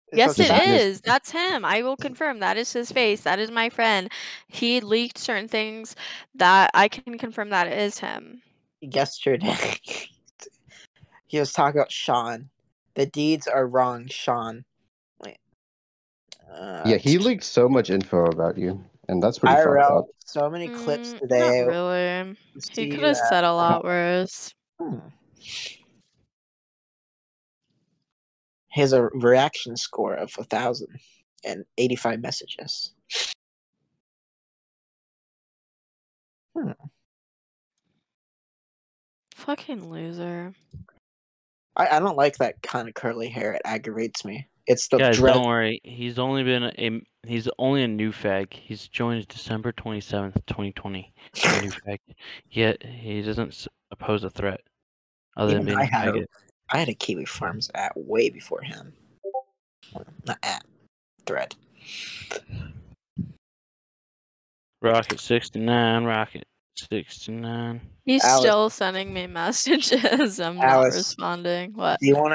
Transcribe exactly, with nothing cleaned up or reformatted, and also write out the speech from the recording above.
It's Yes, a it chat. is. That's him. I will confirm that is his face. That is my friend. He leaked certain things that I can confirm that it is him. Yesterday, he was talking about Sean. The deeds are wrong, Sean. Wait. Uh, Yeah, he leaked so much info about you, and that's pretty I fucked wrote up. so many clips Mm, not today. really. He See could have that. said a lot worse. Hmm. He has a reaction score of a thousand and eighty-five messages. Hmm. Fucking loser. I, I don't like that kind of curly hair. It aggravates me. It's the Guys, dread. don't worry. He's only been a he's only a new fag. He's joined December twenty seventh, twenty twenty. A new fag. Yet he doesn't pose a threat other Even than being I a had a, faggot. I had a Kiwi Farms at way before him. Not at thread. Rocket sixty-nine, Rocket sixty-nine. He's Alice, still sending me messages. I'm not Alice, responding. What? do you want